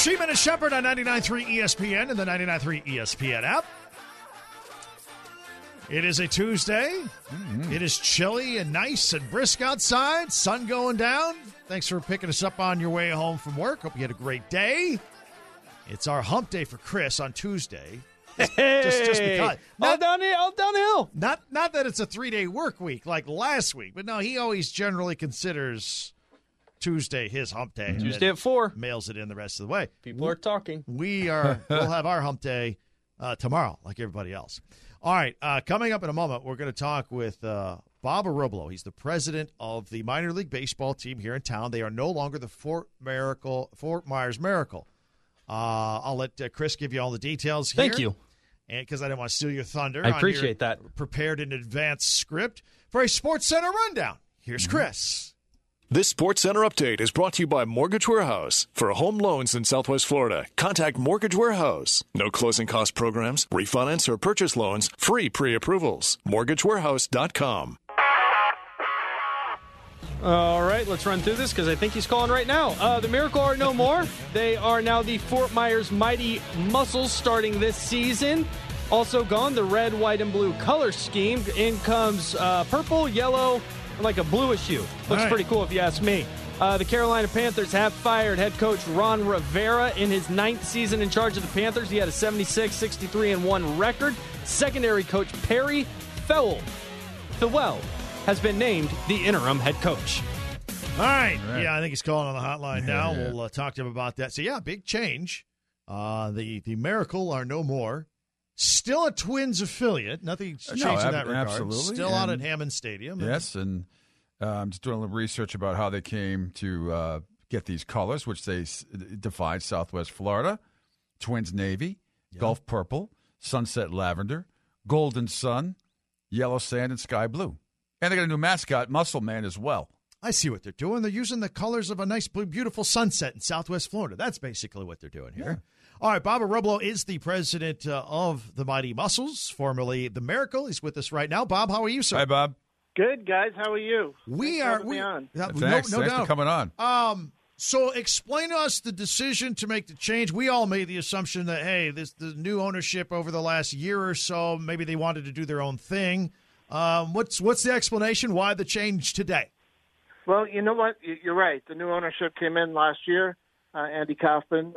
Sheeman and Shepherd on 99.3 ESPN and the 99.3 ESPN app. It is a Tuesday. It is chilly and nice and brisk outside. Sun going down. Thanks for picking us up on your way home from work. Hope you had a great day. It's our hump day for Chris on Tuesday. Just because. All downhill. Not that it's a 3-day work week like last week, but no, he always generally considers Tuesday his hump day. Tuesday at 4. Mails it in the rest of the way. People are talking. We'll have our hump day tomorrow, like everybody else. All right, coming up in a moment, we're going to talk with Bob Arublo. He's the president of the minor league baseball team here in town. They are no longer the Fort Myers Miracle. I'll let Chris give you all the details here. Thank you. And because I didn't want to steal your thunder. I appreciate that. Prepared in advance script for a Sports Center rundown. Here's Chris. This Sports Center update is brought to you by Mortgage Warehouse. For home loans in Southwest Florida, contact Mortgage Warehouse. No closing cost programs, refinance or purchase loans, free pre-approvals. MortgageWarehouse.com. All right, let's run through this because I think he's calling right now. The Miracle are no more. They are now the Fort Myers Mighty Muscles starting this season. Also gone, the red, white, and blue color scheme. In comes purple, yellow, and like a bluish hue. Looks pretty cool if you ask me. The Carolina Panthers have fired head coach Ron Rivera in his 9th season in charge of the Panthers. He had a 76, 63-1 record. Secondary coach Perry Fewell has been named the interim head coach. All right. Yeah, I think he's calling on the hotline now. Yeah. We'll talk to him about that. So, yeah, big change. The Miracle are no more. Still a Twins affiliate. Nothing's changed in that regard. Absolutely. Still out at Hammond Stadium. Yes, and I'm just doing a little research about how they came to get these colors, which they defined Southwest Florida, Twins Navy, Gulf Purple, Sunset Lavender, Golden Sun, Yellow Sand, and Sky Blue. And they got a new mascot, Muscle Man, as well. I see what they're doing. They're using the colors of a nice, blue, beautiful sunset in Southwest Florida. That's basically what they're doing here. Yeah. All right, Bob Arublo is the president of the Mighty Muscles, formerly the Miracle. He's with us right now. Bob, how are you, sir? Hi, Bob. Good, guys. How are you? Thanks Thanks for coming on. So explain to us the decision to make the change. We all made the assumption that, hey, the new ownership over the last year or so, maybe they wanted to do their own thing. What's the explanation? Why the change today? Well, you know what? You're right. The new ownership came in last year, Andy Kaufman.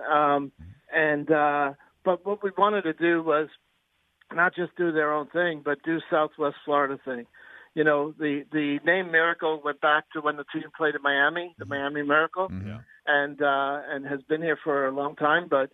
But what we wanted to do was not just do their own thing, but do Southwest Florida thing. You know, the name Miracle went back to when the team played in Miami, the Miami Miracle, and has been here for a long time. But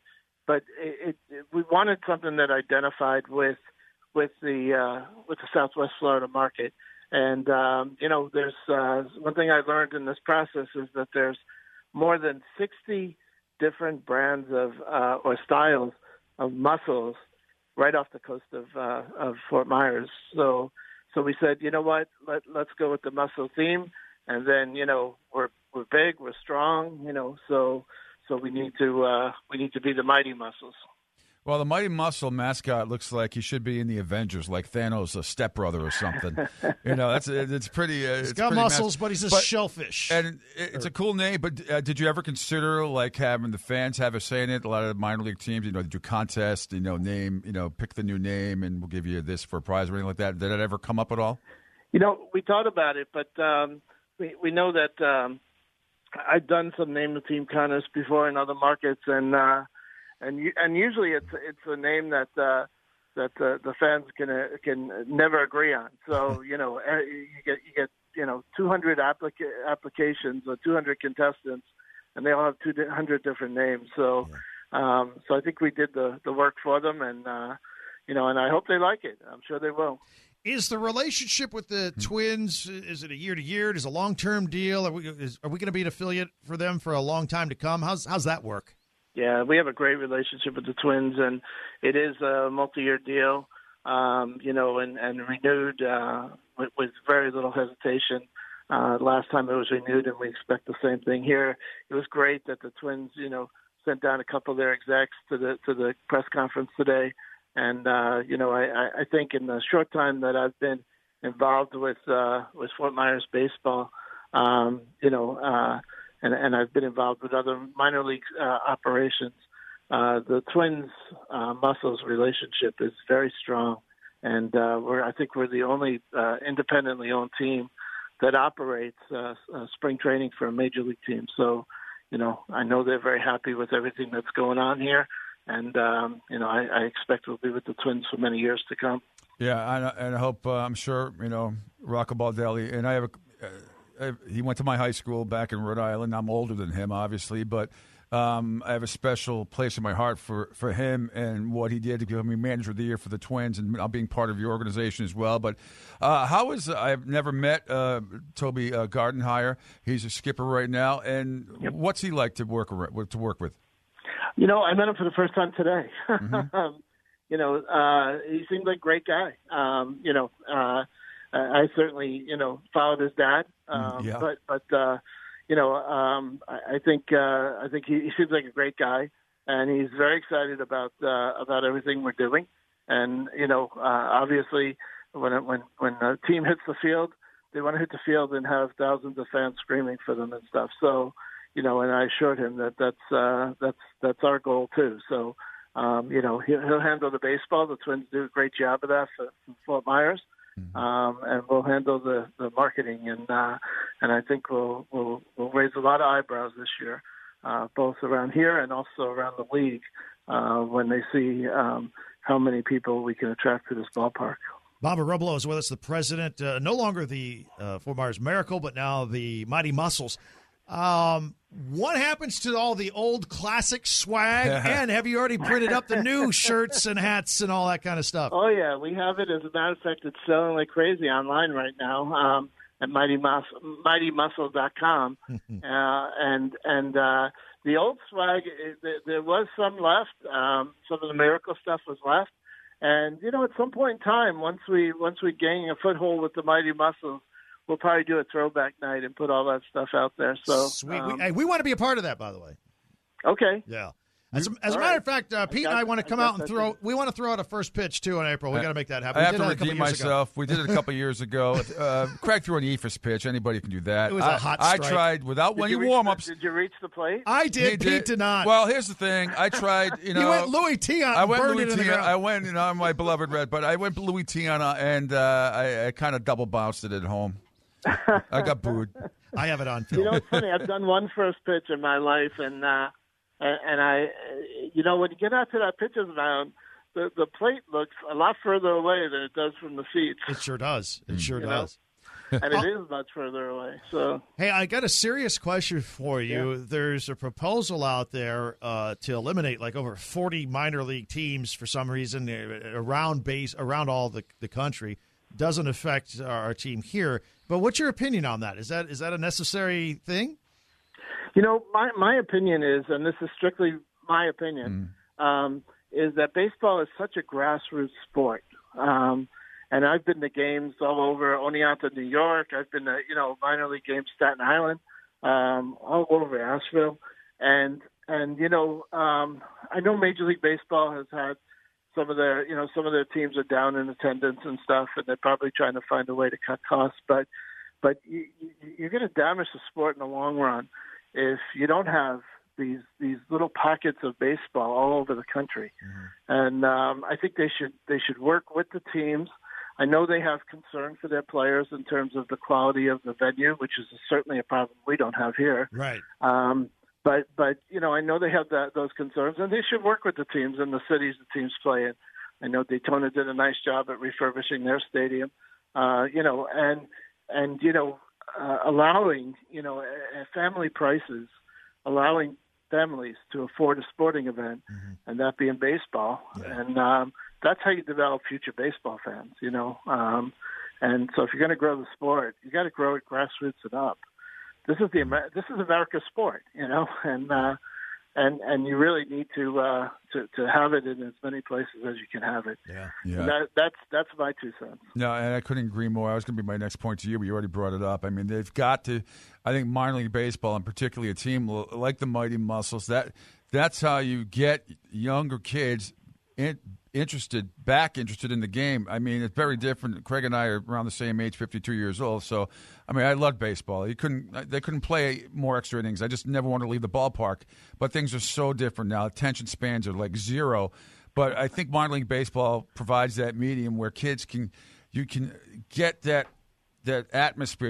we wanted something that identified with the Southwest Florida market. And there's one thing I learned in this process is that there's more than 60 different brands of or styles of muscles right off the coast of Fort Myers. So we said, you know what, let's go with the muscle theme, and then we're big, we're strong, so we need to be the Mighty Muscles. Well, the Mighty Muscle mascot looks like he should be in the Avengers, like Thanos' stepbrother or something. It's pretty. He's got muscles, but he's a shellfish. And it's a cool name. But did you ever consider like having the fans have a say in it? A lot of the minor league teams, did you contest, name, pick the new name, and we'll give you this for a prize or anything like that? Did that ever come up at all? We thought about it, but we know that I've done some name the team contests before in other markets, and usually it's a name that the fans can never agree on. So you get 200 applications or 200 contestants, and they all have 200 different names. So I think we did the work for them, and and I hope they like it. I'm sure they will. Is the relationship with the Twins, is it a year-to-year? Is it a long-term deal? Are we going to be an affiliate for them for a long time to come? How's that work? Yeah, we have a great relationship with the Twins, and it is a multi-year deal, and renewed with very little hesitation. Last time it was renewed, and we expect the same thing here. It was great that the Twins, sent down a couple of their execs to the press conference today, and I think in the short time that I've been involved with Fort Myers baseball, and I've been involved with other minor league operations. the Twins Muscles relationship is very strong, and I think we're the only independently owned team that operates spring training for a major league team. So, I know they're very happy with everything that's going on here, and I expect we'll be with the Twins for many years to come. Yeah, and I hope, I'm sure, Rocco Baldelli, and I have he went to my high school back in Rhode Island. I'm older than him, obviously, but I have a special place in my heart for him and what he did to become manager of the year for the Twins, and I'm being part of your organization as well. But I've never met Toby Gardenhire. He's a skipper right now, and what's he like to work with? I met him for the first time today. Mm-hmm. He seemed like a great guy. I certainly, followed his dad. But I think he seems like a great guy, and he's very excited about everything we're doing. And obviously, when a team hits the field, they want to hit the field and have thousands of fans screaming for them and stuff. So, and I assured him that's our goal too. So, he'll handle the baseball. The Twins do a great job of that for Fort Myers. And we'll handle the marketing, and I think we'll raise a lot of eyebrows this year, both around here and also around the league, when they see how many people we can attract to this ballpark. Bob Arublo is with us, the president, no longer the Fort Myers Miracle, but now the Mighty Muscles. What happens to all the old classic swag? And have you already printed up the new shirts and hats and all that kind of stuff? Oh, yeah. We have it. As a matter of fact, it's selling like crazy online right now at mightymuscle.com. And the old swag, there was some left. Some of the Miracle stuff was left. And, at some point in time, once we gain a foothold with the Mighty Muscles, we'll probably do a throwback night and put all that stuff out there. So sweet. We want to be a part of that, by the way. Okay. Yeah. As a matter of fact, Pete and I want to come out and throw. We want to throw out a first pitch too in April. We got to make that happen. I have to redeem myself. We did it a couple years ago. Craig threw an Ephus pitch. Anybody can do that. It was a hot strike. I tried without any warm-ups. Did you reach the plate? I did. Pete did not. Well, here's the thing. I tried. You went Louis Tiant. I went Louis Tiant. I went. My beloved Red, but I went Louis Tiant, and I kind of double bounced it at home. I got booed. I have it on film. It's funny. I've done one first pitch in my life, and I, when you get out to that pitcher's mound, the plate looks a lot further away than it does from the seats. It sure does. It sure does. And it is much further away. So, hey, I got a serious question for you. Yeah. There's a proposal out there to eliminate like over 40 minor league teams for some reason around all the country. Doesn't affect our team here. But what's your opinion on that? Is that a necessary thing? My opinion is, and this is strictly my opinion, is that baseball is such a grassroots sport. And I've been to games all over Oneonta, New York. I've been to, minor league games, Staten Island, all over Asheville. And I know Major League Baseball has had some of their teams are down in attendance and stuff, and they're probably trying to find a way to cut costs. But you're going to damage the sport in the long run if you don't have these little pockets of baseball all over the country. And I think they should work with the teams. I know they have concern for their players in terms of the quality of the venue, which is certainly a problem we don't have here. Right. But I know they have those concerns, and they should work with the teams in the cities the teams play in. I know Daytona did a nice job at refurbishing their stadium, allowing family prices, allowing families to afford a sporting event, and that being baseball, and that's how you develop future baseball fans. And so if you're going to grow the sport, you got to grow it grassroots and up. This is America's sport, and you really need to have it in as many places as you can have it. Yeah. That's my 2 cents. No, and I couldn't agree more. I was going to be my next point to you, but you already brought it up. I mean, they've got to. I think minor league baseball, and particularly a team like the Mighty Muscles, that's how you get younger kids interested in the game. I mean, it's very different. Craig and I are around the same age, 52 years old. So, I mean, I loved baseball. They couldn't play more extra innings. I just never wanted to leave the ballpark. But things are so different now. Attention spans are like zero. But I think minor league baseball provides that medium where kids can get that atmosphere.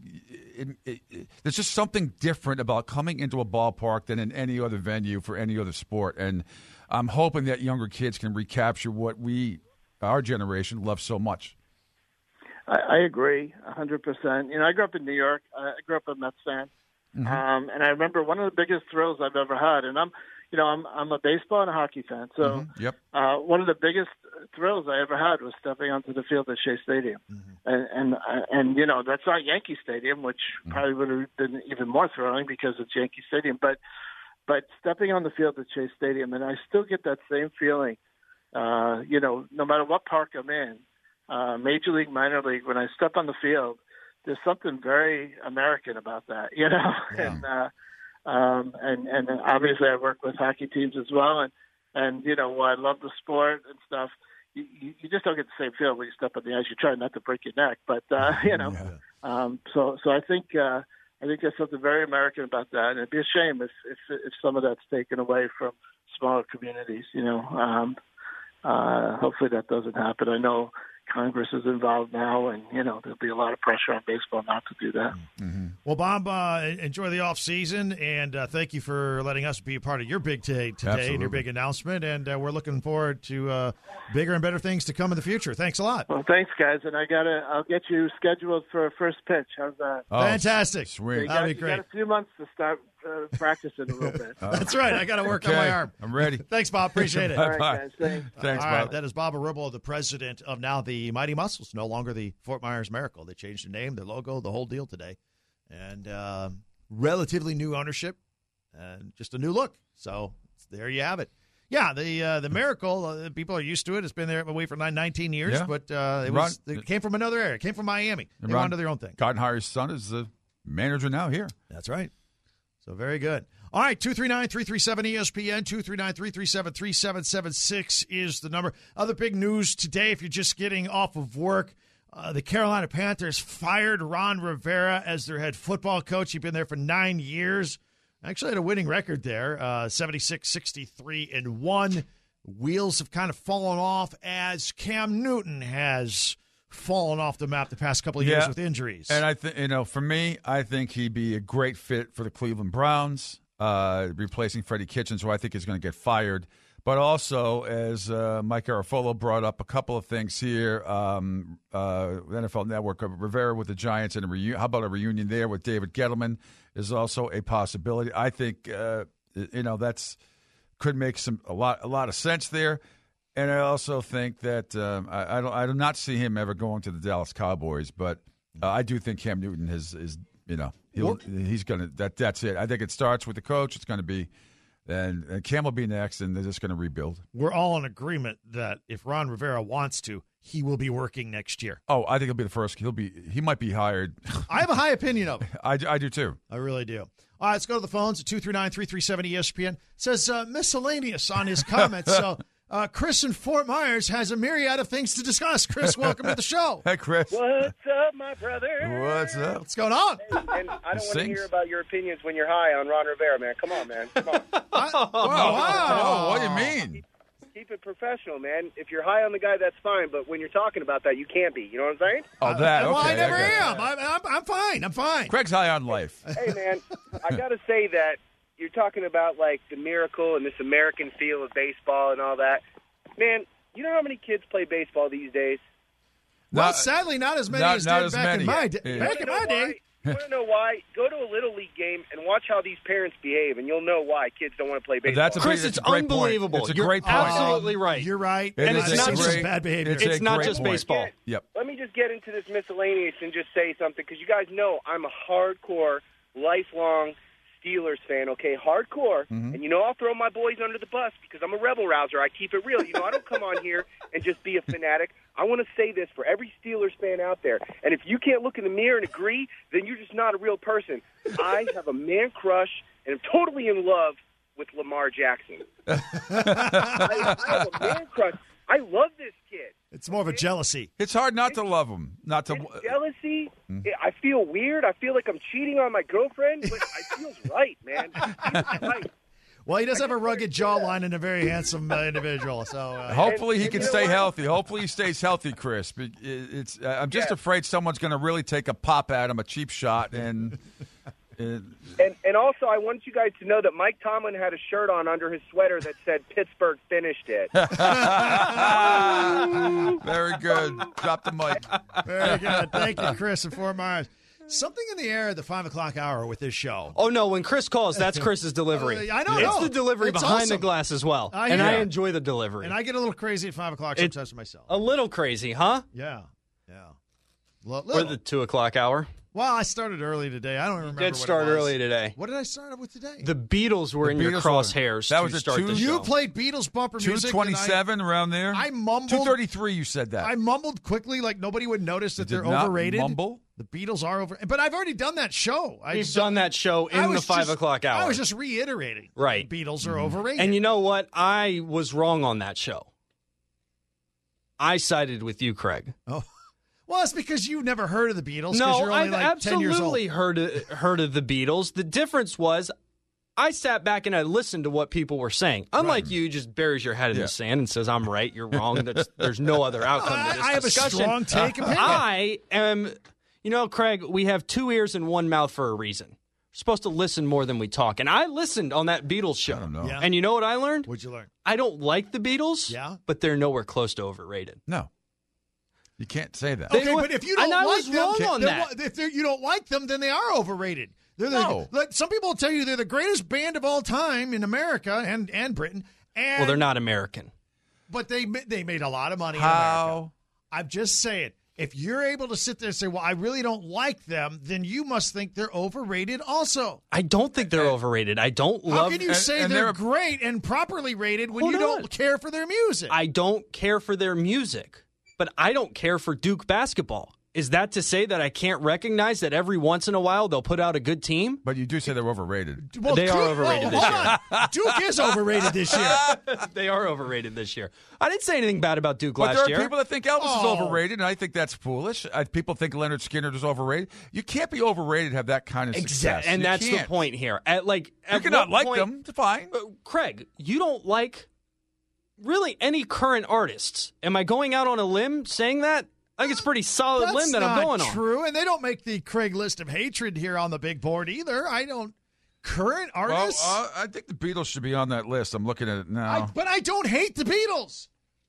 There's just something different about coming into a ballpark than in any other venue for any other sport. And I'm hoping that younger kids can recapture what our generation, loves so much. I agree 100%. You know, I grew up in New York. I grew up a Mets fan. Mm-hmm. And I remember one of the biggest thrills I've ever had, and I'm a baseball and a hockey fan. So Mm-hmm. Yep. One of the biggest thrills I ever had was stepping onto the field at Shea Stadium. Mm-hmm. And you know, that's not Yankee Stadium, which probably would have been even more thrilling because it's Yankee Stadium. But stepping on the field at Shea Stadium, and I still get that same feeling, you know, no matter what park I'm in, major league, minor league, when I step on the field, there's something very American about that, you know? Yeah. And obviously I work with hockey teams as well. And you know, while I love the sport and stuff, you just don't get the same feel when you step on the ice. You try not to break your neck, but, you know, so I think there's something very American about that. And it'd be a shame if some of that's taken away from smaller communities, you know. Hopefully that doesn't happen. I know Congress is involved now, and, you know, there'll be a lot of pressure on baseball not to do that. Mm-hmm. Well, Bob, enjoy the off season, and thank you for letting us be a part of your big day today. Absolutely. And your big announcement, and we're looking forward to bigger and better things to come in the future. Thanks a lot. Well, thanks, guys, and I'll get you scheduled for a first pitch. How's that? Oh, fantastic. Sweet. That'll be great. You got a few months to start practicing a little bit. That's right. I got to work on my arm. I'm ready. Thanks, Bob. Appreciate it. All right, guys. Thanks. Thanks, All Bob. right, that is Bob Arublo, the president of now the Mighty Muscles, no longer the Fort Myers Miracle. They changed the name, their logo, the whole deal today. And relatively new ownership and just a new look. So there you have it. Yeah, the Miracle, people are used to it. It's been there away for 19 years, but it came from another area. It came from Miami. They wanted their own thing. Cottenheimer's son is the manager now here. That's right. So very good. All right, 239-337-ESPN, 239-337-3776 is the number. Other big news today, if you're just getting off of work, the Carolina Panthers fired Ron Rivera as their head football coach. He'd been there for 9 years. Actually had a winning record there, 76-63-1. Wheels have kind of fallen off as Cam Newton has fallen off the map the past couple of years with injuries. And I think, for me, I think he'd be a great fit for the Cleveland Browns, replacing Freddie Kitchens, who I think is going to get fired. But also, as Mike Garafolo brought up a couple of things here, NFL Network, Rivera with the Giants, and how about a reunion there with David Gettleman is also a possibility. I think, that's could make a lot of sense there. And I also think that I do not see him ever going to the Dallas Cowboys, but I do think Cam Newton he's going to that's it. I think it starts with the coach. It's going to be, and Cam will be next, and they're just going to rebuild. We're all in agreement that if Ron Rivera wants to, he will be working next year. Oh, I think he'll be the first. He might be hired. I have a high opinion of him. I do too. I really do. All right, let's go to the phones at 239-337-ESPN. It says miscellaneous on his comments. So Chris in Fort Myers has a myriad of things to discuss. Chris, welcome to the show. Hey, Chris. What's up, my brother? What's up? What's going on? Hey, and I don't want to hear about your opinions when you're high on Ron Rivera, man. Come on, man. Come on. Wow. What do you mean? Keep it professional, man. If you're high on the guy, that's fine. But when you're talking about that, you can't be. You know what I'm saying? Oh, that. Okay. Well, I never am. I'm fine. I'm fine. Craig's high on life. Hey, man, I got to say that you're talking about, like, the miracle and this American feel of baseball and all that. Man, you know how many kids play baseball these days? Well, sadly, not as many as did back in my day. Back in my day. You want to know why? Go to a Little League game and watch how these parents behave, and you'll know why kids don't want to play baseball. Chris, it's unbelievable. It's a great point. Absolutely right. You're right. And it's not just bad behavior. It's not just baseball. Yep. Let me just get into this miscellaneous and just say something, because you guys know I'm a hardcore, lifelong Steelers fan, okay? Hardcore. Mm-hmm. And I'll throw my boys under the bus because I'm a rebel rouser. I keep it real. I don't come on here and just be a fanatic. I want to say this for every Steelers fan out there. And if you can't look in the mirror and agree, then you're just not a real person. I have a man crush, and I'm totally in love with Lamar Jackson. I have a man crush. I love this kid. It's more of a jealousy. It's hard not to love him. Not to. It's jealousy. I feel weird. I feel like I'm cheating on my girlfriend, but it feels right, man. It feels right. Well, he does have a rugged jawline and a very handsome individual. So Hopefully he and can you know stay what? healthy. Hopefully he stays healthy, Chris. I'm just afraid someone's going to really take a pop at him, a cheap shot, and. And also, I want you guys to know that Mike Tomlin had a shirt on under his sweater that said Pittsburgh finished it. Very good. Drop the mic. very good. Thank you, Chris in Fort Myers. Something in the air at the 5 o'clock hour with this show. Oh, no, when Chris calls, that's Chris's delivery. I know. It's the delivery It's behind awesome. the glass as well. I And hear I it. enjoy the delivery. And I get a little crazy at 5 o'clock sometimes for myself. A little crazy, huh? Yeah. Or Little. the 2 o'clock hour. Well, I started early today. I don't remember. Did what start it was. early today. What did I start with today? The Beatles were in your Beatles were- crosshairs that to was a start the two- show. You played Beatles bumper music. 227 around there. I mumbled. 233. You said that. I mumbled quickly like nobody would notice that You they're did not overrated. mumble? The Beatles are over. But I've already done that show. We've done that show I in the was 5 just- o'clock hour. I was just reiterating. Right. The Beatles are overrated. And you know what? I was wrong on that show. I sided with you, Craig. Oh. Well, it's because you've never heard of the Beatles. 'Cause No, you're only I've like 10 years old. absolutely heard of the Beatles. The difference was I sat back and I listened to what people were saying. Unlike you, just buries your head in the sand and says, I'm right, you're wrong. There's no other outcome to this I have discussion. a strong take opinion. I am, Craig, we have 2 ears and 1 mouth for a reason. We're supposed to listen more than we talk. And I listened on that Beatles show. I don't know. Yeah. And you know what I learned? What'd you learn? I don't like the Beatles, Yeah? but they're nowhere close to overrated. No. You can't say that. They Okay, were- but if you don't and I like was them, wrong on then that. if you don't like them, then they are overrated. No. Like, some people will tell you they're the greatest band of all time in America and Britain. And, Well, they're not American. But they made a lot of money in How? America. I'm just saying, if you're able to sit there and say, well, I really don't like them, then you must think they're overrated also. I don't think they're overrated. I don't How love can you say and they're they're- great and properly rated when Hold you on. don't care for their music? I don't care for their music, but I don't care for Duke basketball. Is that to say that I can't recognize that every once in a while they'll put out a good team? But you do say they're overrated. Well, They are Duke- overrated this hold on. Duke is overrated this year. They are overrated this year. I didn't say anything bad about Duke But last there are year. people that think Elvis is Oh. overrated, and I think that's foolish. People think Leonard Skinner is overrated. You can't be overrated and have that kind of success. Exactly, and You that's the can't. point here. At You cannot what like point- them. It's fine. Craig, you don't like really any current artists. Am I going out on a limb saying that? I think it's a pretty solid That's limb that I'm not going on. true, and they don't make the Craig list of hatred here on the big board either. I don't. Current Well, artists? I think the Beatles should be on that list. I'm looking at it now. but I don't hate the Beatles.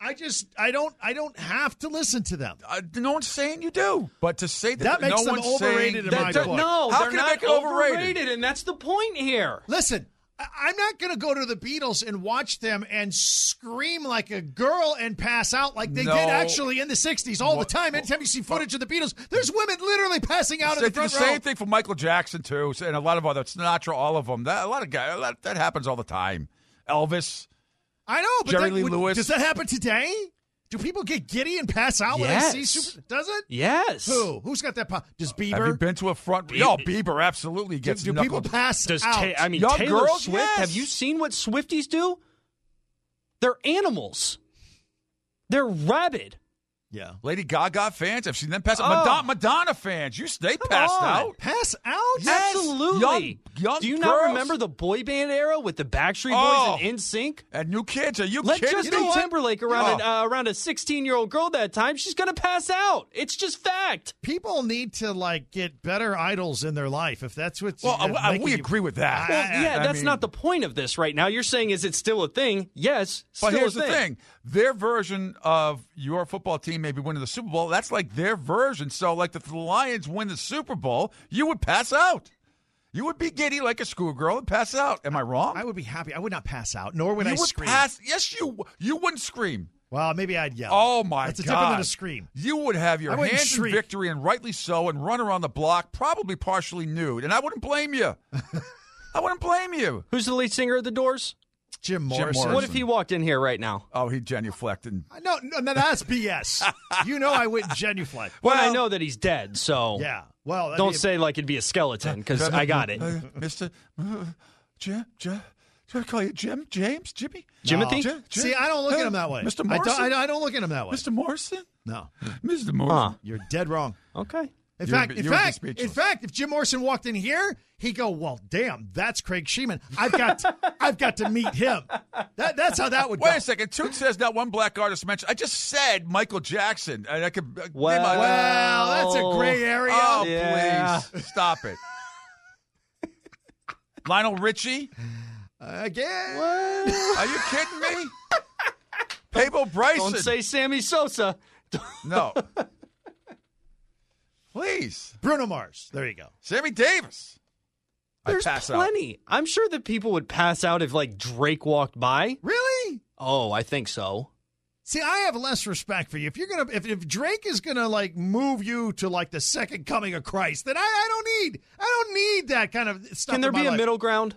I don't have to listen to them. No one's saying you do, but to say That makes no them one's overrated saying in my that- book. No, How they're can it not make it overrated? and that's the point here. Listen, I'm not going to go to the Beatles and watch them and scream like a girl and pass out like they No. did actually in the 60s all the time. Anytime you see footage of the Beatles, there's women literally passing out in They the did the front row. same thing for Michael Jackson too, and a lot of other Sinatra, all of them. A lot of guys. That happens all the time. Elvis. I know, but Jerry Lee Lewis. does that happen today? Do people get giddy and pass out when they see Yes. Super? Does it? Yes. Who? Who's got that? Does Bieber? Have you been to a front? Oh, Bieber absolutely gets do people knuckled. pass Does out? Young Taylor girls, Swift? yes. Have you seen what Swifties do? They're animals. They're rabid. Yeah. Lady Gaga fans, I've seen them pass Oh. out. Madonna fans, they passed on. out. Pass out? Yes. Absolutely. Young Do you girls. not remember the boy band era with the Backstreet Oh. Boys and NSYNC? And new kids, are you Let kidding Justin me? Timberlake around Oh. around a 16-year-old girl that time. She's going to pass out. It's just fact. People need to get better idols in their life if that's what. Well, we agree with that. Well, I that's mean- not the point of this right now. You're saying, is it still a thing? Yes, But still here's a the thing. Their version of your football team maybe winning the Super Bowl, that's like their version. So, like, if the Lions win the Super Bowl, you would pass out. You would be giddy like a schoolgirl and pass out. Am I wrong? I would be happy. I would not pass out, nor would you I would scream. pass. Yes, you wouldn't scream. Well, maybe I'd yell. Oh, my That's God. different than a scream. You would have your I wouldn't hands in shriek. victory, and rightly so, and run around the block, probably partially nude. And I wouldn't blame you. I wouldn't blame you. Who's the lead singer of The Doors? Jim Morrison. Morrison. What if he walked in here right now? Oh, he'd genuflect. And No, that's BS. You know I wouldn't genuflect. Well, I know that he's dead, so Yeah. Well, that'd don't be- say like it'd be a skeleton because I got it. Mr. Should I call you Jim? James? Jimmy? Jimothy? Jim? See, I don't look at him that way. Mr. Morrison? I don't look at him that way. Mr. Morrison? No. Mr. Morrison. You're dead wrong. Okay. In You would fact, be speechless. if Jim Morrison walked in here, he'd go, "Well, damn, that's Craig Sheeman. I've got to meet him." That's how that would go. Wait a second. Toot says not one black artist mentioned. I just said Michael Jackson. And I could. Well, that's a gray area. Oh, Yeah. please. Stop it. Lionel Richie? Again. Are you kidding me? Pablo Bryson. Don't say Sammy Sosa. No. Please. Bruno Mars. There you go. Sammy Davis. There's I pass plenty. I'm sure that people would pass out if, like, Drake walked by. Really? Oh, I think so. See, I have less respect for you. If you're gonna, if Drake is gonna like move you to like the second coming of Christ, then I don't need that kind of stuff. Can there in my be a life. middle ground?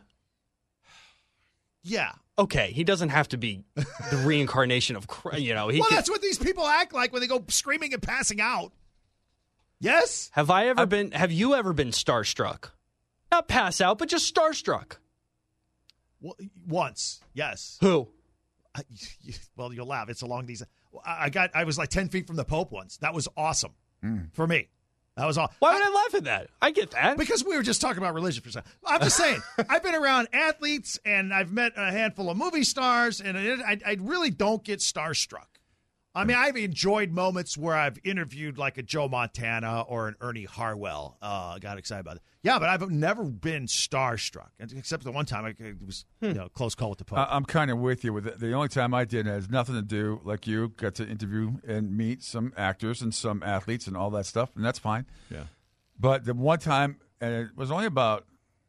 Yeah. Okay, he doesn't have to be the reincarnation of Christ. You know, he Well, can, that's what these people act like when they go screaming and passing out. Yes. Have you ever been starstruck? Not pass out, but just starstruck. Well, once. Yes. Who? Well, you'll laugh. It's along these. I was like 10 feet from the Pope once. That was awesome for me. That was all. Why would I laugh at that? I get that. Because we were just talking about religion for a second. I'm just saying, I've been around athletes and I've met a handful of movie stars, and I really don't get starstruck. I mean, I've enjoyed moments where I've interviewed like a Joe Montana or an Ernie Harwell. Got excited about it. Yeah, but I've never been starstruck, except the one time it was close call with the Pope. I'm kind of with you with it. The only time I did has nothing to do, like you, got to interview and meet some actors and some athletes and all that stuff, and that's fine. Yeah. But the one time, and it was only about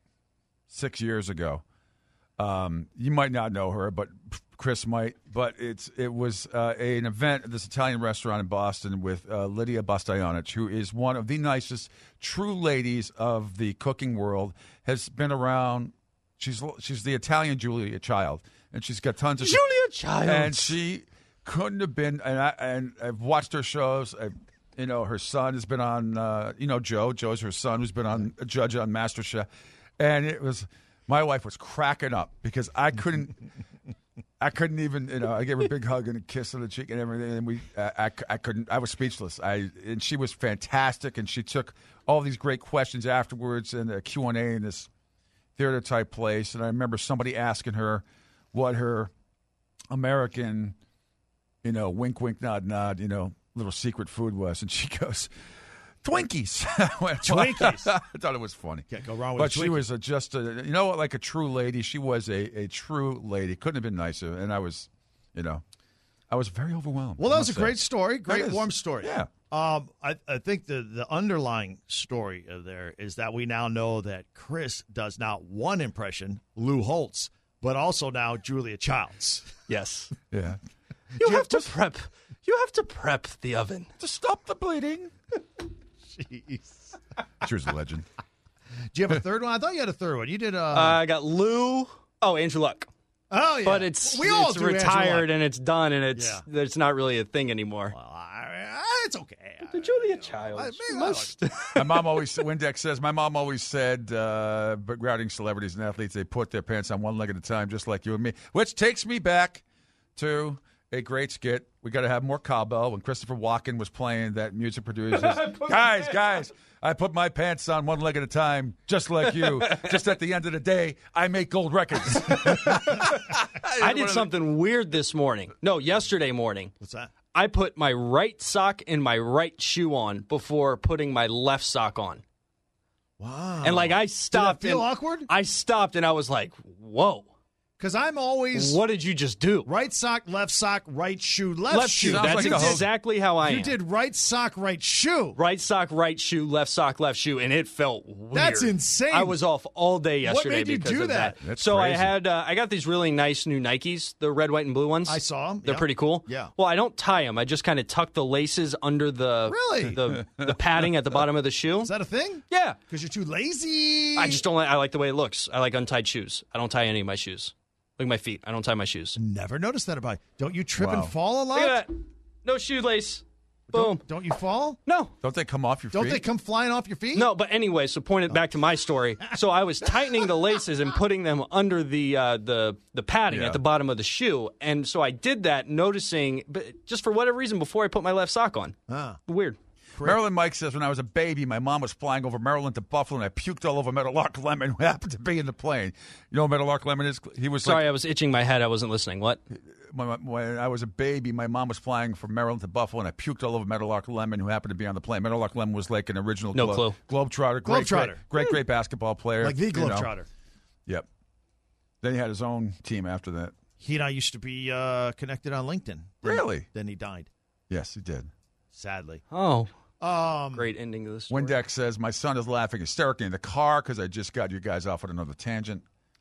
6 years ago, you might not know her, but Chris might. But it was an event at this Italian restaurant in Boston with Lydia Bastianich, who is one of the nicest true ladies of the cooking world. Has been around. She's the Italian Julia Child, and she's got tons of Julia Child. And she couldn't have been. And I've watched her shows. Her son has been on. Joe. Joe's her son, who's been on a judge on MasterChef, and it was. My wife was cracking up because I couldn't even, I gave her a big hug and a kiss on the cheek and everything, and I couldn't. I was speechless. And she was fantastic, and she took all these great questions afterwards and a Q&A in this theater type place. And I remember somebody asking her what her American, wink, wink, nod, nod, little secret food was, and she goes, Twinkies. Twinkies. I thought it was funny. Can't go wrong with But Twinkies. she was like a true lady. She was a true lady. Couldn't have been nicer. And I was very overwhelmed. Well, that I was a must say. great story. Great, That is. warm story. Yeah. I think the underlying story of there is that we now know that Chris does not one impression, Lou Holtz, but also now Julia Childs. Yes. Yeah. You have to prep. You have to prep the oven. To stop the bleeding. Jeez. She was a legend. Do you have a third one? I thought you had a third one. You did. I got Lou. Oh, Andrew Luck. Oh, yeah. But it's we all do Andrew retired Luck. and it's done and it's not really a thing anymore. Well, it's okay. The Julia Child. My mom always, Windex says, my mom always said, regarding celebrities and athletes, they put their pants on one leg at a time, just like you and me. Which takes me back to a great skit. We got to have more cowbell. When Christopher Walken was playing that music producer, guys, I put my pants on one leg at a time, just like you. Just at the end of the day, I make gold records. I did something weird this morning. No, yesterday morning. What's that? I put my right sock and my right shoe on before putting my left sock on. Wow. And I stopped. Did that feel and awkward? I stopped and I was like, whoa. Because I'm always What did you just do? right sock, right shoe, left shoe. Sounds That's like the whole- exactly how I am. You did right sock, right shoe. Right sock, right shoe, left sock, left shoe, and it felt weird. That's insane. I was off all day yesterday made you because do of that? That's so crazy. I got these really nice new Nikes, the red, white, and blue ones. I saw them. They're yeah. pretty cool. Yeah. Well, I don't tie them. I just kind of tuck the laces under the Really? the padding at the bottom of the shoe. Is that a thing? Yeah. Because you're too lazy. I just don't like. I like the way it looks. I like untied shoes. I don't tie any of my shoes. Look at my feet. I don't tie my shoes. Never noticed that about you. Don't you trip Wow. and fall a lot? Look at that. No shoelace. Boom. Don't you fall? No. Don't they come off your feet? Don't they come flying off your feet? No, but anyway, so point it back to my story. So I was tightening the laces and putting them under the padding at the bottom of the shoe. And so I did that, noticing, but just for whatever reason, before I put my left sock on. Weird. Maryland Mike says, when I was a baby, my mom was flying over Maryland to Buffalo, and I puked all over Meadowlark Lemon, who happened to be in the plane. You know what Meadowlark Lemon is? He was Sorry, I was itching my head. I wasn't listening. What? When I was a baby, my mom was flying from Maryland to Buffalo, and I puked all over Meadowlark Lemon, who happened to be on the plane. Meadowlark Lemon was like an original Globetrotter. Great basketball player. Like the Globetrotter. Yep. Then he had his own team after that. He and I used to be connected on LinkedIn. Really? Then he died. Yes, he did. Sadly. Oh. Great ending to this story. Windex says, my son is laughing hysterically in the car because I just got you guys off on another tangent.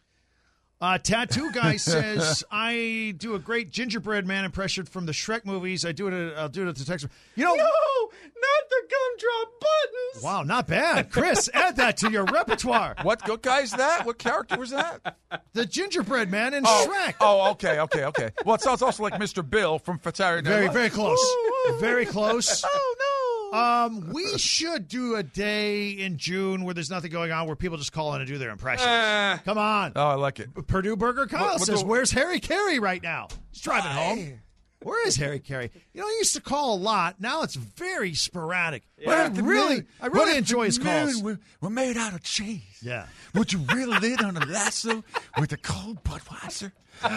Tattoo Guy says, I do a great gingerbread man impression from the Shrek movies. I'll do it at the text. No, not the gumdrop buttons. Wow, not bad. Chris, add that to your repertoire. What guy is that? What character was that? The gingerbread man in Shrek. Oh, okay. Well, it sounds also like Mr. Bill from Saturday Night Live. Very close. Very close. Oh, no. We should do a day in June where there's nothing going on, where people just call in and do their impressions. Come on. Oh, I like it. Purdue Burger Kyle says, where's Harry Carey right now? He's driving home. Where is Harry Carey? You know, he used to call a lot. Now it's very sporadic. Yeah. I really enjoy his calls. We're made out of cheese. Yeah. Would you really live on a lasso with a cold Budweiser?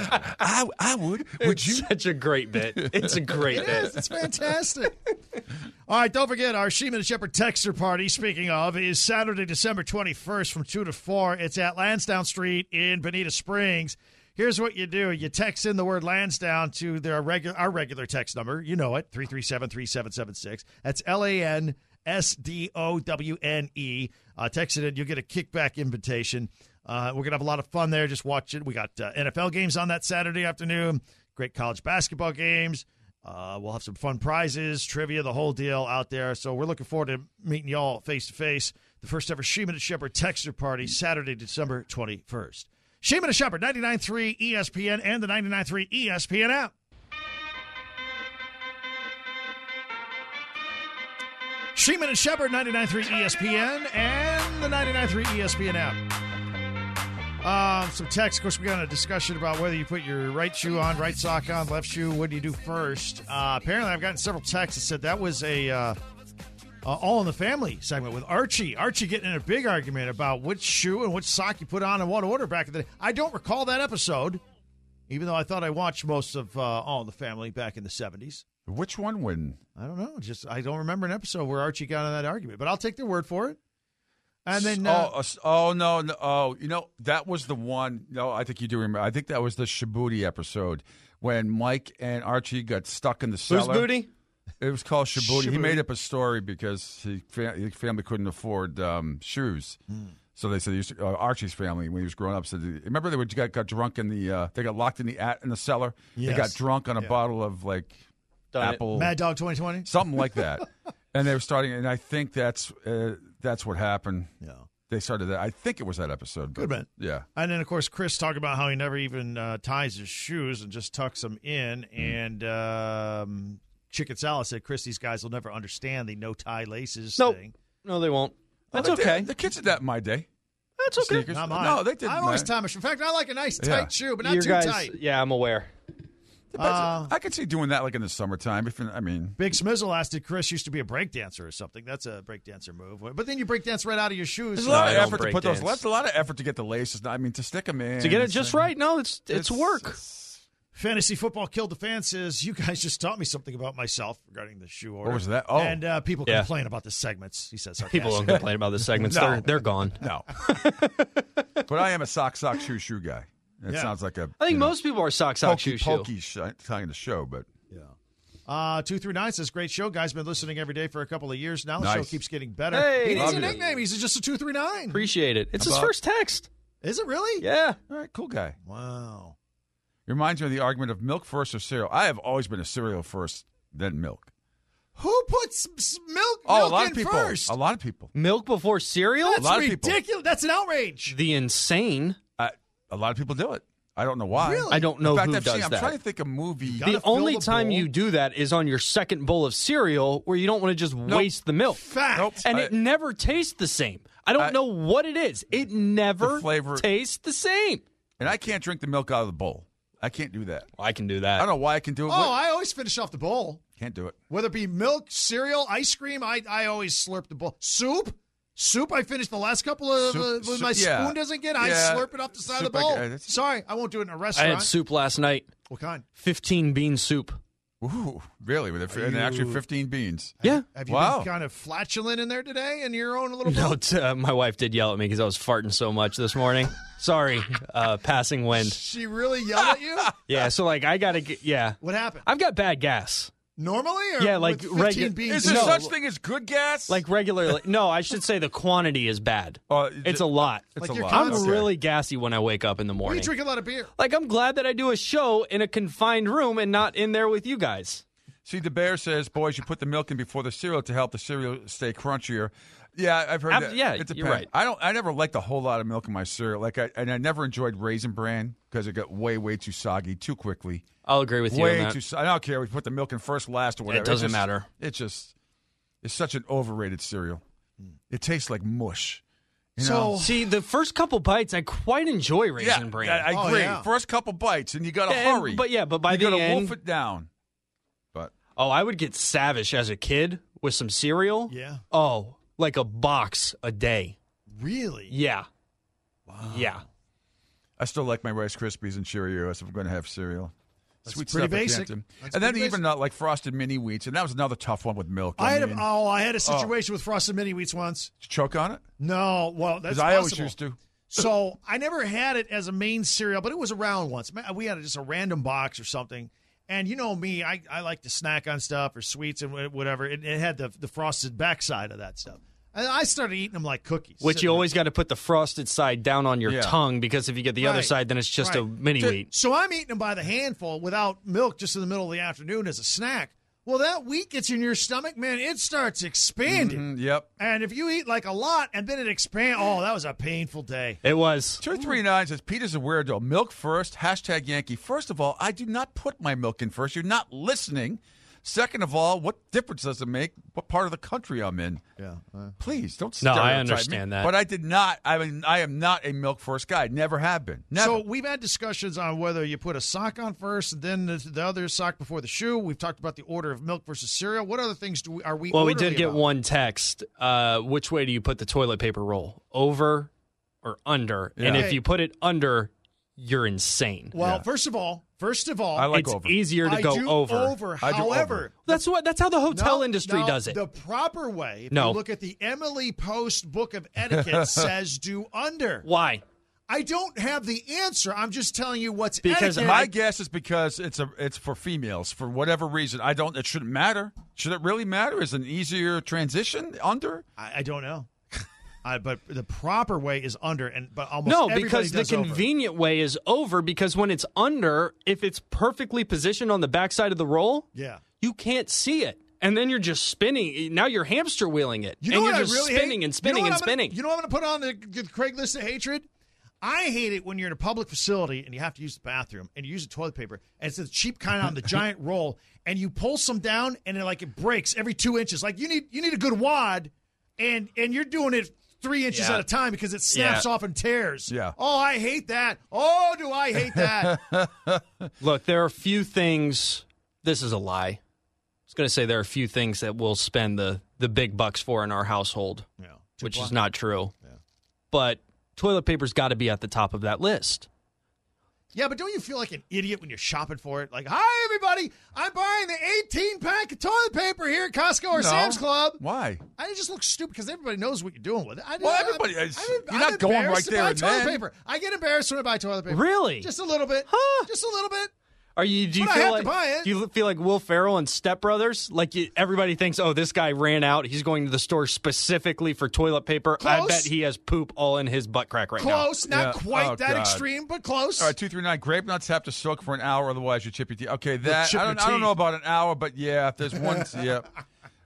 I would. Would you? Such a great bit. It's a great bit. It's fantastic. All right, don't forget our Sheeman and Shepherd Texter Party, speaking of, is Saturday, December 21st from 2 to 4. It's at Lansdowne Street in Bonita Springs. Here's what you do. You text in the word Lansdowne to our regular text number. You know it, 337-3776. That's LANSDOWNE. Text it in. You'll get a kickback invitation. We're going to have a lot of fun there. Just watch it. We got NFL games on that Saturday afternoon, great college basketball games. We'll have some fun prizes, trivia, the whole deal out there. So we're looking forward to meeting y'all face-to-face. The first ever Sheeman and Shepherd Texter Party, Saturday, December 21st. Sheeman and Shepherd, 99.3 ESPN and the 99.3 ESPN app. Sheeman and Shepherd, 99.3 ESPN and the 99.3 ESPN app. Some text. Of course, we got a discussion about whether you put your right shoe on, right sock on, left shoe. What do you do first? Apparently, I've gotten several texts that said that was a All in the Family segment with Archie. Archie getting in a big argument about which shoe and which sock you put on in what order back in the day. I don't recall that episode, even though I thought I watched most of All in the Family back in the 70s. Which one when? I don't know. I don't remember an episode where Archie got in that argument, but I'll take their word for it. And then, no, you know, that was the one. No, I think you do remember. I think that was the Shibuti episode when Mike and Archie got stuck in the cellar. Who's Booty? It was called Shibuti. He made up a story because his family couldn't afford shoes. So they said Archie's family, when he was growing up, said, remember they got drunk in the they got locked in the cellar. Yes. They got drunk on a bottle of like Apple Mad Dog 2020, something like that. And they were starting, and I think that's what happened. Yeah, they started that. I think it was that episode. Good man. Yeah. And then, of course, Chris talked about how he never even ties his shoes and just tucks them in. And Chicken Salad said, Chris, these guys will never understand the no-tie laces thing. No, they won't. That's okay. okay. The kids did that in my day. That's okay. Sneakers. Not mine. No, they didn't. I always tie my shoe. In fact, I like a nice tight shoe, but not Your too guys, tight. Yeah, I'm aware. I could see doing that like in the summertime. Big Smizzle asked, did Chris used to be a breakdancer or something? That's a breakdancer move. But then you breakdance right out of your shoes. There's a lot of effort to put those. That's a lot of effort to get the laces. I mean, to stick them in. To get it just right. No, it's work. Fantasy Football Killed the Fan says, you guys just taught me something about myself regarding the shoe order. What was that? Oh. And people complain about the segments, he says. People don't complain about the segments. No. They're gone. No. But I am a sock, shoe guy. It sounds like a. I think most people are sock, shoe. Pokey time to show, but. Yeah. 239 says, great show. Guys, been listening every day for a couple of years now. The show keeps getting better. Hey, he needs a nickname. He's just a 239. Appreciate it. It's his first text. Is it really? Yeah. All right, cool guy. Wow. It reminds me of the argument of milk first or cereal. I have always been a cereal first, then milk. Who puts milk a lot in of people. first? A lot of people. Milk before cereal? That's ridiculous. That's an outrage. The insane. A lot of people do it. I don't know why. Really? I don't know In fact, who does I'm that. trying to think of a movie. gotta The fill only the time bowl. you do that is on your second bowl of cereal where you don't want to just waste the milk. Fact. Nope. And it never tastes the same. I don't know what it is. It never The flavor- tastes the same. And I can't drink the milk out of the bowl. I can't do that. I can do I that. don't know why I can do it. Oh, I always finish off the bowl. Can't do it. Whether it be milk, cereal, ice cream, I always slurp the bowl. Soup, I finished the last couple of when my spoon doesn't get, I slurp it off the side of the Soup, bowl. Sorry, I won't do it in a I restaurant. had soup last night. What kind? 15 bean soup. Ooh, really? And actually 15 beans. Yeah. Have you Wow. been kind of flatulent in there today in your own little No, bowl? my wife did yell at me because I was farting so much this morning. Sorry, passing wind. She really yelled at you? Yeah, so like I got to get, yeah. What happened? I've got bad gas. Normally? Or Yeah, like with 15 regu- beans? Is there No. such thing as good gas? Like regularly. No, I should say the quantity is bad. Oh, It's a lot. It's Like a you're lot. I'm Okay. really gassy when I wake up in the We morning. drink a lot of beer. Like, I'm glad that I do a show in a confined room and not in there with you guys. See, the bear says, boys, you put the milk in before the cereal to help the cereal stay crunchier. Yeah, I've heard that. yeah, it depends. you're right. I never liked a whole lot of milk in my cereal. And I never enjoyed Raisin Bran because it got way too soggy too quickly. I'll agree with you on Way that. too. I don't care. We put the milk in first, last, or whatever. doesn't matter. It's such an overrated cereal. It tastes like mush. You So- know? See, the first couple bites, I quite enjoy Raisin Bran. I Oh, agree. yeah. First couple bites, and you got to And- hurry. but by you the got to end, wolf it down. But I would get savage as a kid with some cereal. Yeah. Oh, like a box a day. Really? Yeah. Wow. Yeah. I still like my Rice Krispies and Cheerios if I'm going to have cereal. That's Sweet pretty stuff I basic. can't do. That's And then pretty even like Frosted Mini Wheats, and that was another tough one with milk. I mean, had a situation with Frosted Mini Wheats once. did you choke on it? No, well, that's Because I always possible. used to. So I never had it as a main cereal, but it was around once. We had just a random box or something. And you know me, I like to snack on stuff or sweets and whatever. It had the frosted backside of that stuff. And I started eating them like cookies. Which you always got to put the frosted side down on your Yeah. tongue because if you get the other Right. side, then it's just a Right. mini wheat. So I'm eating them by the handful without milk just in the middle of the afternoon as a snack. Well, that wheat gets in your stomach, man, it starts expanding. Yep. And if you eat like a lot and then it expands, that was a painful day. It was. 239 says, Peter's a weirdo. Milk first, hashtag Yankee. First of all, I do not put my milk in first. You're not listening. Second of all, what difference does it make what part of the country I'm in? Yeah. Please, don't No, I stereotype understand me. that. But I did not. I mean, I am not a milk first guy. Never have been. Never. So we've had discussions on whether you put a sock on first and then the other sock before the shoe. We've talked about the order of milk versus cereal. What other things are we? Well, we orderly did get about? one text. Which way do you put the toilet paper roll? Over or under? And Yeah. if you put it under, you're insane. Well, Yeah. first of all, I like it's over. easier to I go do over. I do However, over. That's how the hotel no, industry no, does it. The proper way, if No. you look at the Emily Post Book of Etiquette, says do under. Why? I don't have the answer. I'm just telling you what's Because etiquette. My guess is because it's for females for whatever reason. It shouldn't matter. Should it really matter? Is an easier transition under? I don't know. But the proper way is under, but almost No, everybody because the does over. convenient way is over because when it's under, if it's perfectly positioned on the backside of the roll, Yeah. you can't see it. And then you're just spinning. Now you're hamster wheeling it. You know and what you're I just really spinning hate? and spinning you know and spinning. You know what I'm going to put on the Craigslist of hatred? I hate it when you're in a public facility and you have to use the bathroom and you use the toilet paper and it's the cheap kind on the giant roll and you pull some down and it breaks every 2 inches. Like you need a good wad and you're doing it 3 inches Yeah. at a time because it snaps Yeah. off and tears. Yeah. Oh, I hate that. Oh, do I hate that? Look, there are a few things. This is a lie. I was going to say there are a few things that we'll spend the big bucks for in our household, which is not true. Yeah. But toilet paper's got to be at the top of that list. Yeah, but don't you feel like an idiot when you're shopping for it? Like, hi, everybody. I'm buying the 18-pack of toilet paper here at Costco or No. Sam's Club. Why? I just look stupid because everybody knows what you're doing with it. Everybody. You're not going right there buy and toilet then. paper. I get embarrassed when I buy toilet paper. Really? Just a little bit. Huh. Just a little bit. Do you But I feel have like to buy it. do you feel like Will Ferrell and Step Brothers? Like everybody thinks, oh, this guy ran out. He's going to the store specifically for toilet paper. I Close. bet he has poop all in his butt crack right now. Close. Not Yeah. quite Oh, that God. extreme, but close. All right, 239. Grape nuts have to soak for an hour, otherwise you chip your teeth. Okay, that chip I your don't know teeth. about an hour, but yeah, if there's one, yeah.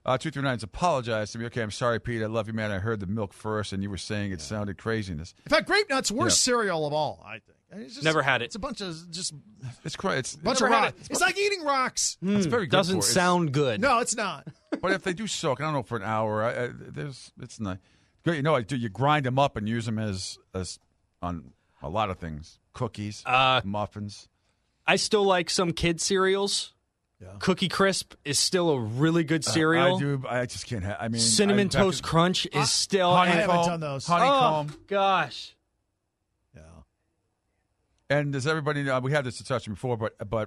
239's apologized to me. Okay, I'm sorry, Pete. I love you, man. I heard the milk first, and you were saying it sounded craziness. In fact, Grape Nuts, worst cereal of all, I think. It's just, Never had it. It's a bunch of just It's bunch of rocks. It's like eating rocks. It's very good. Doesn't sound good. No, it's not. But if they do soak, I don't know, for an hour, it's not good. You know, you grind them up and use them as on a lot of things. Cookies, muffins. I still like some kid cereals. Yeah. Cookie Crisp is still a really good cereal. I do. I just can't have. I mean, Cinnamon Toast Crunch is still. I haven't done those. Honeycomb. Oh, gosh. Yeah. And does everybody know? We had this discussion before, but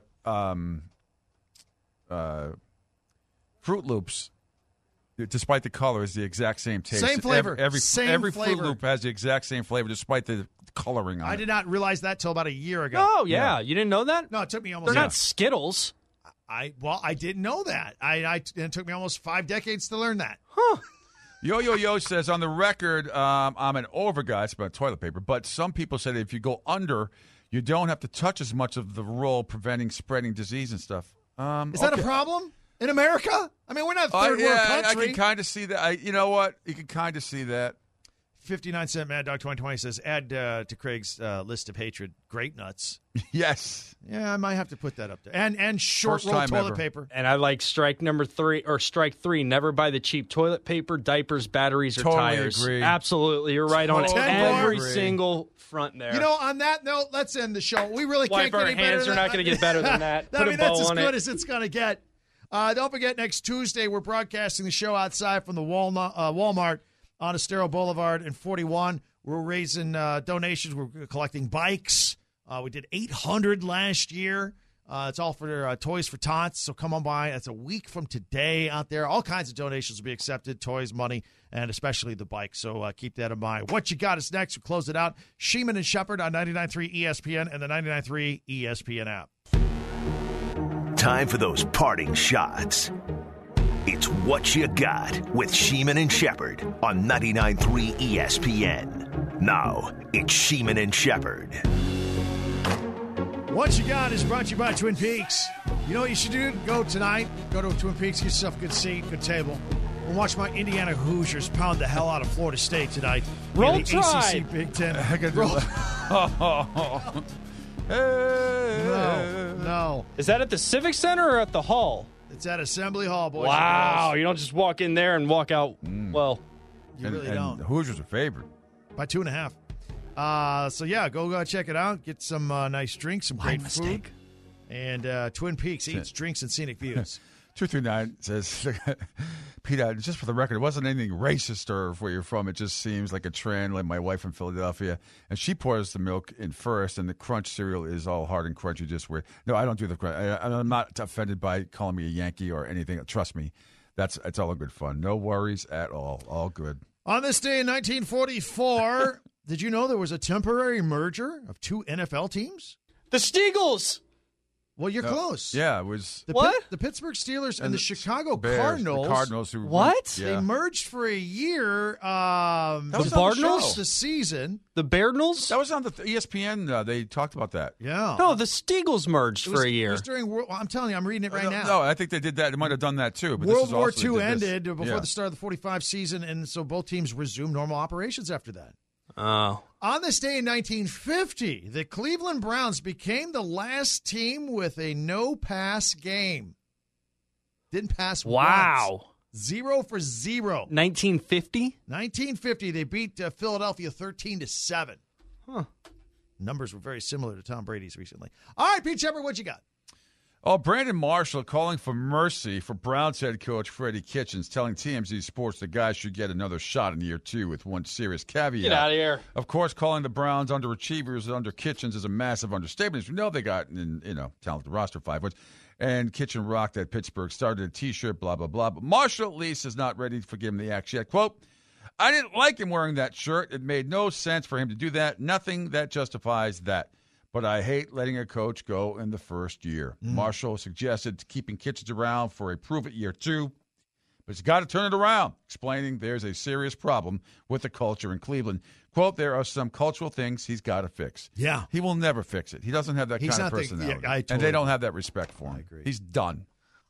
Fruit Loops, despite the color, is the exact same taste. Same flavor. Every flavor. Fruit Loop has the exact same flavor, despite the coloring on it. I did not realize that till about a year ago. Oh, yeah. You didn't know that? No, it took me almost. They're not Skittles. I didn't know that. It took me almost 5 decades to learn that. Yo says, on the record, I'm an over guy. It's about toilet paper. But some people say that if you go under, you don't have to touch as much of the roll, preventing spreading disease and stuff. Is that a problem in America? I mean, we're not a third world country. I can kind of see that. You know what? You can kind of see that. 59-cent Mad Dog 2020 says, add to Craig's list of hatred, Grape Nuts. Yes. Yeah, I might have to put that up there. And short First roll time toilet ever. paper. And I like strike three. Never buy the cheap toilet paper, diapers, batteries, or Totally totires. agree. Absolutely. You're right on Totally every agree. single front there. You know, on that note, let's end the show. We really Wipe can't get our any better hands. than They're not going to get better than that. I Put mean, a that's bow as on good it. as it's going to get. Don't forget, next Tuesday, we're broadcasting the show outside from the Walmart on Estero Boulevard in 41. We're raising donations. We're collecting bikes. We did 800 last year. It's all for Toys for Tots, so come on by. That's a week from today out there. All kinds of donations will be accepted, toys, money, and especially the bike. So keep that in mind. What you got is next. We'll close it out. Sheeman and Shepherd on 99.3 ESPN and the 99.3 ESPN app. Time for those parting shots. It's What You Got with Sheeman and Shepherd on 99.3 ESPN. Now, it's Sheeman and Shepherd. What You Got is brought to you by Twin Peaks. You know what you should do? Go tonight. Go to Twin Peaks, get yourself a good seat, good table. We'll watch my Indiana Hoosiers pound the hell out of Florida State tonight. Roll In the Tide. ACC Big Ten. No. Is that at the Civic Center or at the Hall? It's at Assembly Hall, boys. Wow. And You don't just walk in there and walk out. Well, girls. You really and don't. the Hoosiers are favored. By 2.5. So, yeah, go check it out. Get some nice drinks, some great food. And Twin Peaks eats, drinks, and scenic views. 239 says, Peter, just for the record, it wasn't anything racist or where you're from. It just seems like a trend, like my wife in Philadelphia. And she pours the milk in first, and the crunch cereal is all hard and crunchy, just weird. No, I don't do the crunch. I'm not offended by calling me a Yankee or anything. Trust me, it's all good fun. No worries at all. All good. On this day in 1944, did you know there was a temporary merger of 2 NFL teams? the Steagles. Well, you're close. Yeah, it was The Pittsburgh Steelers and the Chicago Bears, Cardinals. The Cardinals who What? They Yeah. merged for a year. was on the Cardinals? show. The season. The Beardnals? That was on the ESPN. They talked about that. Yeah. No, the Steagles merged It was, for a It year. was during World. I'm telling you, I'm reading it right now. No, I think they did that. They might have done that too. But this World is War also, II they did this. ended before Yeah. the start of the 45 season, and so both teams resumed normal operations after that. Oh. On this day in 1950, the Cleveland Browns became the last team with a no-pass game. Didn't pass Wow. once. 0 for 0. 1950? 1950, they beat Philadelphia 13-7. Huh. Numbers were very similar to Tom Brady's recently. All right, Pete Shepard, what you got? Oh, Brandon Marshall calling for mercy for Browns head coach Freddie Kitchens, telling TMZ Sports the guy should get another shot in year 2 with one serious caveat. Get out of here. Of course, calling the Browns underachievers under Kitchens is a massive understatement. As we know, they got talented roster 5 wins. And Kitchen rocked at Pittsburgh, started a T-shirt, blah, blah, blah. But Marshall, at least, is not ready to forgive him the axe yet. Quote, I didn't like him wearing that shirt. It made no sense for him to do that. Nothing that justifies that. But I hate letting a coach go in the first year. Marshall suggested keeping Kitchens around for a prove-it year 2. But he's got to turn it around, explaining there's a serious problem with the culture in Cleveland. Quote, there are some cultural things he's got to fix. Yeah. He will never fix it. He doesn't have that He's kind of not personality. I and totally they don't have that respect for him. agree. He's done.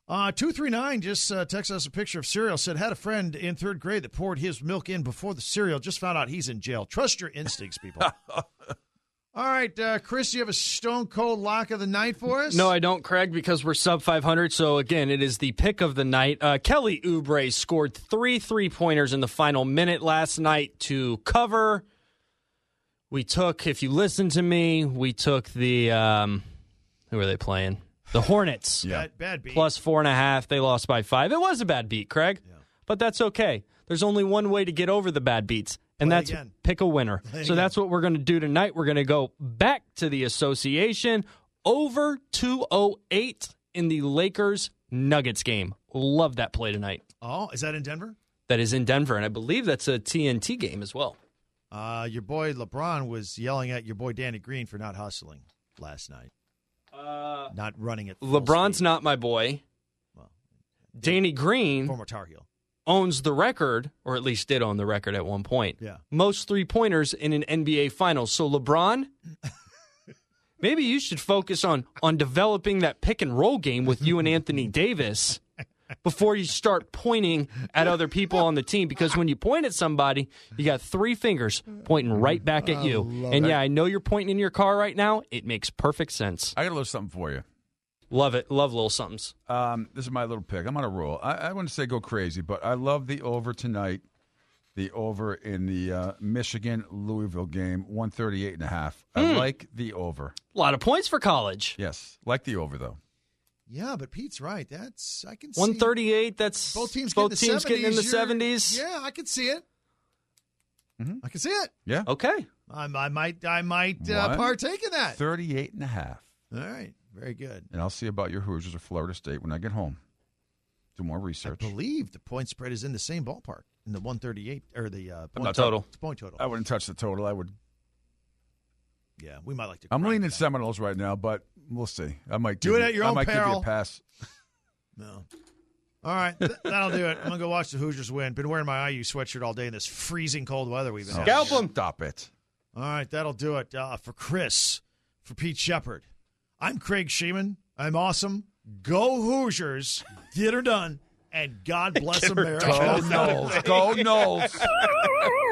239 just texted us a picture of cereal, said, had a friend in third grade that poured his milk in before the cereal. Just found out he's in jail. Trust your instincts, people. All right, Chris, do you have a stone-cold lock of the night for us? No, I don't, Craig, because we're sub 500. So, again, it is the pick of the night. Kelly Oubre scored 3 3-pointers in the final minute last night to cover. We took, if you listen to me, we took the, who are they playing? The Hornets. Yeah. Bad beat. Plus 4.5. They lost by 5. It was a bad beat, Craig. Yeah. But that's okay. There's only one way to get over the bad beats. And that's pick a winner. So that's what we're going to do tonight. We're going to go back to the association. Over 208 in the Lakers-Nuggets game. Love that play tonight. Oh, is that in Denver? That is in Denver, and I believe that's a TNT game as well. Your boy LeBron was yelling at your boy Danny Green for not hustling last night. Not running it. LeBron's speed. not my boy. Well, Danny Green, former Tar Heel, owns the record, or at least did own the record at one point. Yeah. Most 3-pointers in an NBA Finals. So LeBron, maybe you should focus on developing that pick and roll game with you and Anthony Davis before you start pointing at other people on the team. Because when you point at somebody, you got 3 fingers pointing right back at you. And I know you're pointing in your car right now. It makes perfect sense. I got a little something for you. Love it. Love little somethings. This is my little pick. I'm on a roll. I wouldn't say go crazy, but I love the over tonight. The over in the Michigan-Louisville game, 138.5. I like the over. A lot of points for college. Yes. Like the over, though. Yeah, but Pete's right. I can see 138. That's both teams getting in the 70s. Yeah, I can see it. Mm-hmm. I can see it. Yeah. Okay. I might partake in that. 38.5. All right. Very good. And I'll see about your Hoosiers or Florida State when I get home. Do more research. I believe the point spread is in the same ballpark, in the 138 or the point total. Point total. I wouldn't touch the total. I would. Yeah, we might like to. I'm leaning Seminoles right now, but we'll see. I might do it at your own peril. Give you a pass. No. All right, that'll do it. I'm gonna go watch the Hoosiers win. Been wearing my IU sweatshirt all day in this freezing cold weather we've been having. Scalp them. Stop it. All right, that'll do it for Chris, for Pete Shepard. I'm Craig Sheeman. I'm awesome. Go Hoosiers. Get her done. And God bless America. Go Noles. Go Noles.